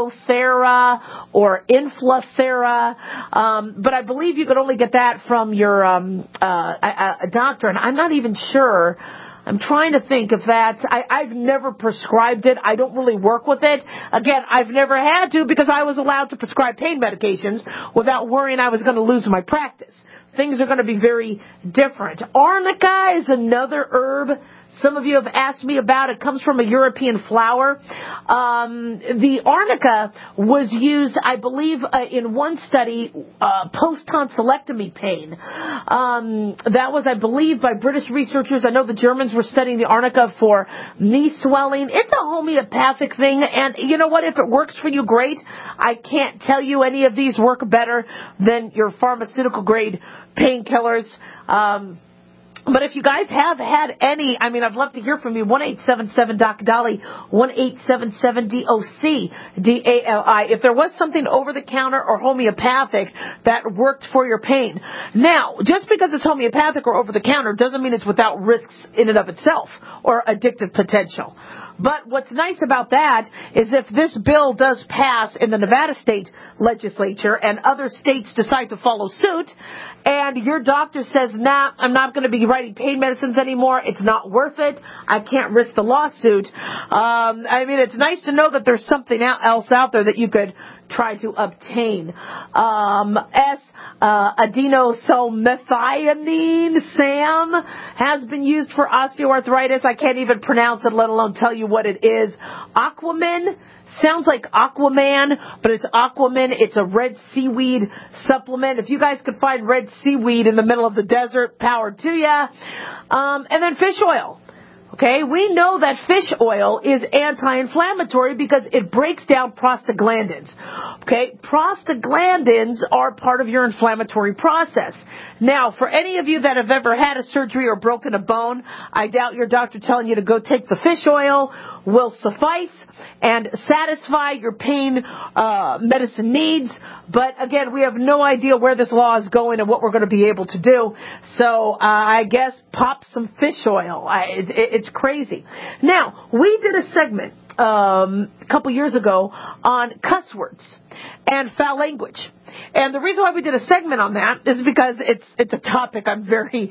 Prothera or Inflathera, um, but I believe you could only get that from your um, uh, a, a doctor, and I'm not even sure. I'm trying to think if that's, I, I've never prescribed it. I don't really work with it. Again, I've never had to because I was allowed to prescribe pain medications without worrying I was going to lose my practice. Things are going to be very different. Arnica is another herb. Some of you have asked me about it. It comes from a European flower. Um, the arnica was used, I believe, uh, in one study, uh, post-tonsillectomy pain. Um, that was, I believe, by British researchers. I know the Germans were studying the arnica for knee swelling. It's a homeopathic thing, and you know what? If it works for you, great. I can't tell you any of these work better than your pharmaceutical-grade painkillers. Um But if you guys have had any, I mean, I'd love to hear from you. one eight seven seven Doc Dolly, one eight seven seven D O C D A L I. If there was something over-the-counter or homeopathic that worked for your pain. Now, just because it's homeopathic or over-the-counter doesn't mean it's without risks in and of itself or addictive potential. But what's nice about that is if this bill does pass in the Nevada state legislature and other states decide to follow suit, and your doctor says, nah, I'm not going to be writing pain medicines anymore, it's not worth it, I can't risk the lawsuit. Um, I mean, it's nice to know that there's something else out there that you could try to obtain. Um, S. Uh, adenosylmethionine, SAM, has been used for osteoarthritis. I can't even pronounce it, let alone tell you what it is. Aquaman sounds like Aquaman, but it's Aquaman. It's a red seaweed supplement. If you guys could find red seaweed in the middle of the desert, power to ya. Um, and then fish oil. Okay, we know that fish oil is anti-inflammatory because it breaks down prostaglandins. Okay, prostaglandins are part of your inflammatory process. Now, for any of you that have ever had a surgery or broken a bone, I doubt your doctor telling you to go take the fish oil will suffice and satisfy your pain uh, medicine needs. But again, we have no idea where this law is going and what we're going to be able to do. So uh, I guess pop some fish oil. I, it, it's crazy. Now, we did a segment um, a couple years ago on cuss words and foul language. And the reason why we did a segment on that is because it's it's a topic I'm very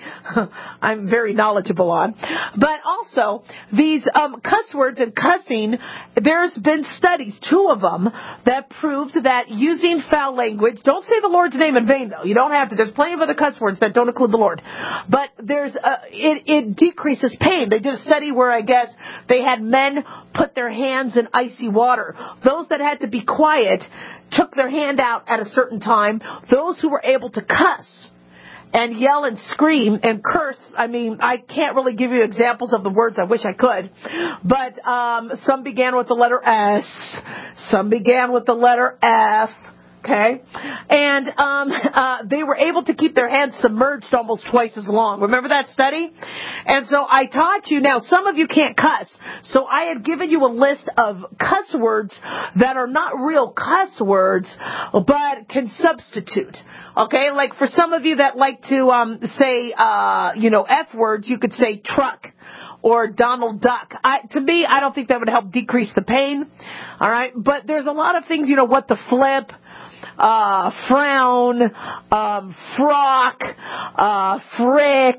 I'm very knowledgeable on. But also these um, cuss words and cussing, there's been studies, two of them, that proved that using foul language, don't say the Lord's name in vain though. You don't have to. There's plenty of other cuss words that don't include the Lord. But there's a, it it decreases pain. They did a study where I guess they had men put their hands in icy water. Those that had to be quiet took their hand out at a certain time. Those who were able to cuss and yell and scream and curse, I mean, I can't really give you examples of the words. I wish I could. But um, some began with the letter S. Some began with the letter F. Okay, and um, uh, they were able to keep their hands submerged almost twice as long. Remember that study? And so I taught you. Now, some of you can't cuss, so I had given you a list of cuss words that are not real cuss words, but can substitute. Okay, like for some of you that like to um, say, uh, you know, F words, you could say truck or Donald Duck. I, to me, I don't think that would help decrease the pain. All right, but there's a lot of things, you know, what the flip. Uh, frown, um, frock, uh, frick,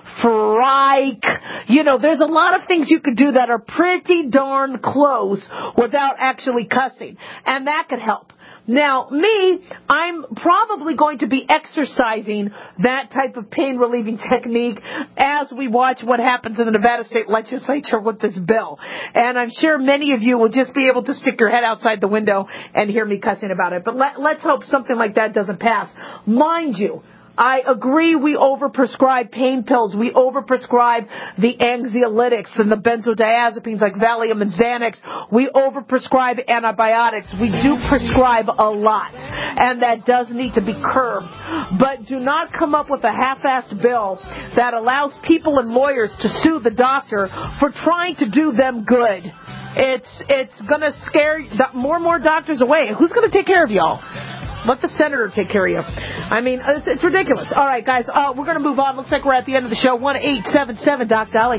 frike. You know, there's a lot of things you could do that are pretty darn close without actually cussing. And that could help. Now, me, I'm probably going to be exercising that type of pain-relieving technique as we watch what happens in the Nevada State Legislature with this bill. And I'm sure many of you will just be able to stick your head outside the window and hear me cussing about it. But let, let's hope something like that doesn't pass. Mind you, I agree we overprescribe pain pills. We overprescribe the anxiolytics and the benzodiazepines like Valium and Xanax. We overprescribe antibiotics. We do prescribe a lot. And that does need to be curbed. But do not come up with a half-assed bill that allows people and lawyers to sue the doctor for trying to do them good. It's, it's going to scare more and more doctors away. Who's going to take care of y'all? Let the senator take care of you. I mean, it's, it's ridiculous. All right, guys, uh, we're going to move on. Looks like we're at the end of the show. one eight seven seven Doc Dolly.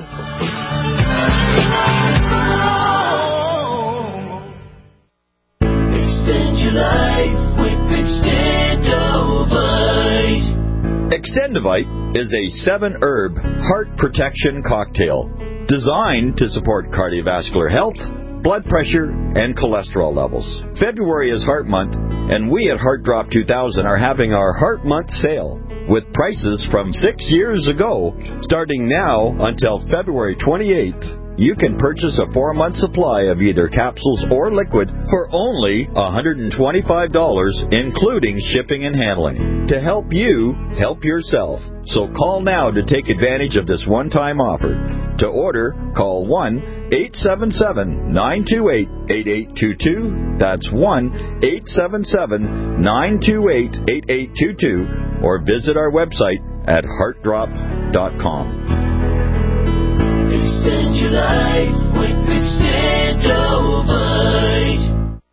Extend your life with Extendovite. Extendovite is a seven-herb heart protection cocktail designed to support cardiovascular health, blood pressure, and cholesterol levels. February is Heart Month, and we at Heart Drop two thousand are having our Heart Month sale with prices from six years ago. Starting now until February twenty-eighth, you can purchase a four-month supply of either capsules or liquid for only one hundred twenty-five dollars, including shipping and handling, to help you help yourself. So call now to take advantage of this one-time offer. To order, call one eight seven seven, nine two eight, eight eight two two. That's one eight seven seven, nine two eight, eight eight two two. Or visit our website at heart drop dot com. life with Extendovite.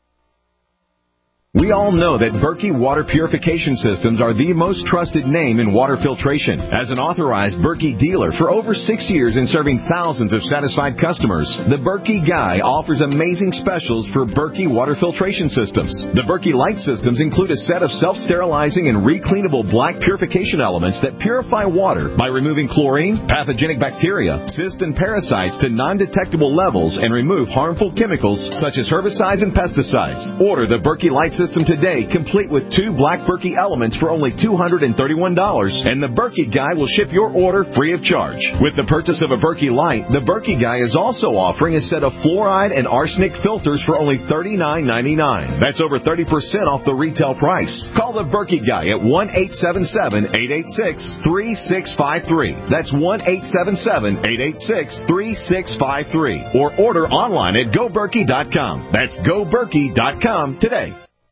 We all know that Berkey Water Purification Systems are the most trusted name in water filtration. As an authorized Berkey dealer for over six years and serving thousands of satisfied customers, the Berkey Guy offers amazing specials for Berkey Water Filtration Systems. The Berkey Light Systems include a set of self-sterilizing and recleanable black purification elements that purify water by removing chlorine, pathogenic bacteria, cysts, and parasites to non-detectable levels and remove harmful chemicals such as herbicides and pesticides. Order the Berkey Light System today, complete with two black Berkey elements for only two hundred thirty-one dollars, and the Berkey Guy will ship your order free of charge. With the purchase of a Berkey Light, the Berkey Guy is also offering a set of fluoride and arsenic filters for only thirty-nine ninety-nine. That's over thirty percent off the retail price. Call the Berkey Guy at one eight seven seven, eight eight six, three six five three. That's one eight seven seven, eight eight six, three six five three. Or order online at go berkey dot com. That's go berkey dot com today.